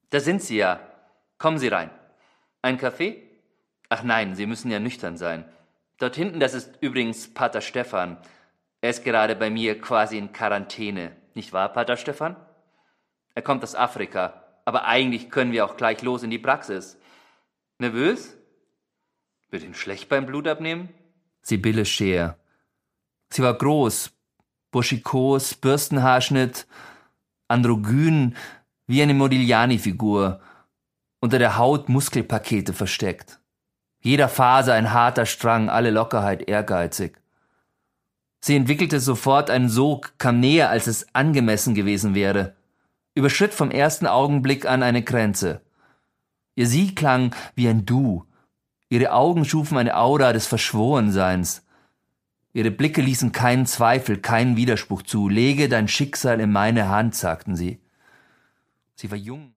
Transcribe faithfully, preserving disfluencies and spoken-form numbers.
Da sind Sie ja. Kommen Sie rein. Ein Kaffee? Ach nein, Sie müssen ja nüchtern sein. Dort hinten, das ist übrigens Pater Stefan. Er ist gerade bei mir quasi in Quarantäne. Nicht wahr, Pater Stefan? Er kommt aus Afrika. Aber eigentlich können wir auch gleich los in die Praxis. Nervös? Wird Ihnen schlecht beim Blutabnehmen? Sibylle Scheer. Sie war groß, buschikos, Bürstenhaarschnitt, androgyn, wie eine Modigliani-Figur, unter der Haut Muskelpakete versteckt. Jeder Faser ein harter Strang, alle Lockerheit ehrgeizig. Sie entwickelte sofort einen Sog, kam näher, als es angemessen gewesen wäre, überschritt vom ersten Augenblick an eine Grenze. Ihr Sie klang wie ein Du, ihre Augen schufen eine Aura des Verschworenseins. Ihre Blicke ließen keinen Zweifel, keinen Widerspruch zu. Lege dein Schicksal in meine Hand, sagten sie. Sie war jung.